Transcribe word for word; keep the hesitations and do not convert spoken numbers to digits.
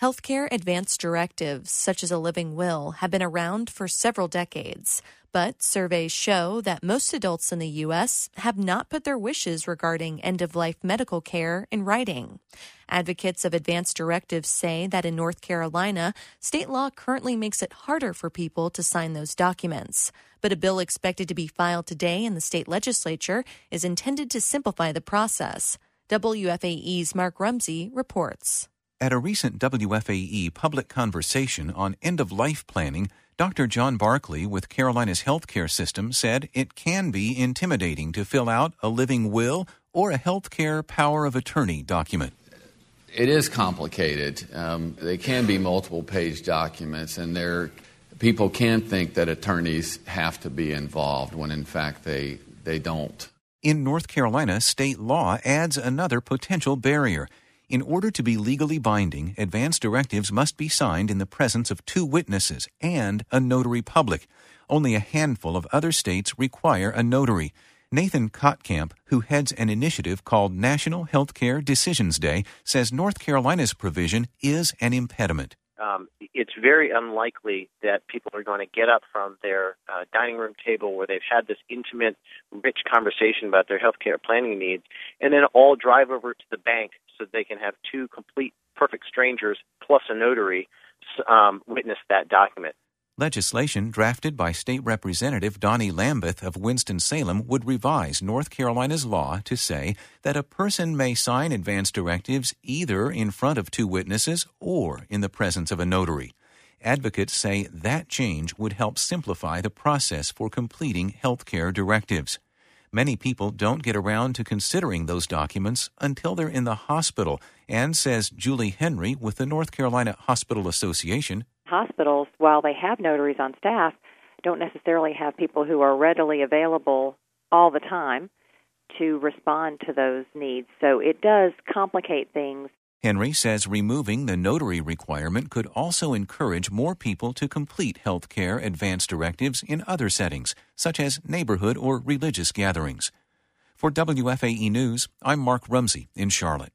Healthcare advance directives, such as a living will, have been around for several decades. But surveys show that most adults in the U S have not put their wishes regarding end-of-life medical care in writing. Advocates of advance directives say that in North Carolina, state law currently makes it harder for people to sign those documents. But a bill expected to be filed today in the state legislature is intended to simplify the process. W F A E's Mark Rumsey reports. At a recent W F A E public conversation on end-of-life planning, Doctor John Barkley with Carolina's healthcare system said it can be intimidating to fill out a living will or a healthcare power of attorney document. It is complicated. Um, they can be multiple-page documents, and there, people can think that attorneys have to be involved when, in fact, they they don't. In North Carolina, state law adds another potential barrier. In order to be legally binding, advance directives must be signed in the presence of two witnesses and a notary public. Only a handful of other states require a notary. Nathan Kotkamp, who heads an initiative called National Healthcare Decisions Day, says North Carolina's provision is an impediment. Um, it's very unlikely that people are going to get up from their uh, dining room table where they've had this intimate, rich conversation about their healthcare planning needs, and then all drive over to the bank so they can have two complete, perfect strangers plus a notary um, witness that document. Legislation drafted by State Representative Donnie Lambeth of Winston-Salem would revise North Carolina's law to say that a person may sign advance directives either in front of two witnesses or in the presence of a notary. Advocates say that change would help simplify the process for completing healthcare directives. Many people don't get around to considering those documents until they're in the hospital, and says Julie Henry with the North Carolina Hospital Association. Hospitals, while they have notaries on staff, don't necessarily have people who are readily available all the time to respond to those needs. So it does complicate things. Henry says removing the notary requirement could also encourage more people to complete health care advance directives in other settings, such as neighborhood or religious gatherings. For W F A E News, I'm Mark Rumsey in Charlotte.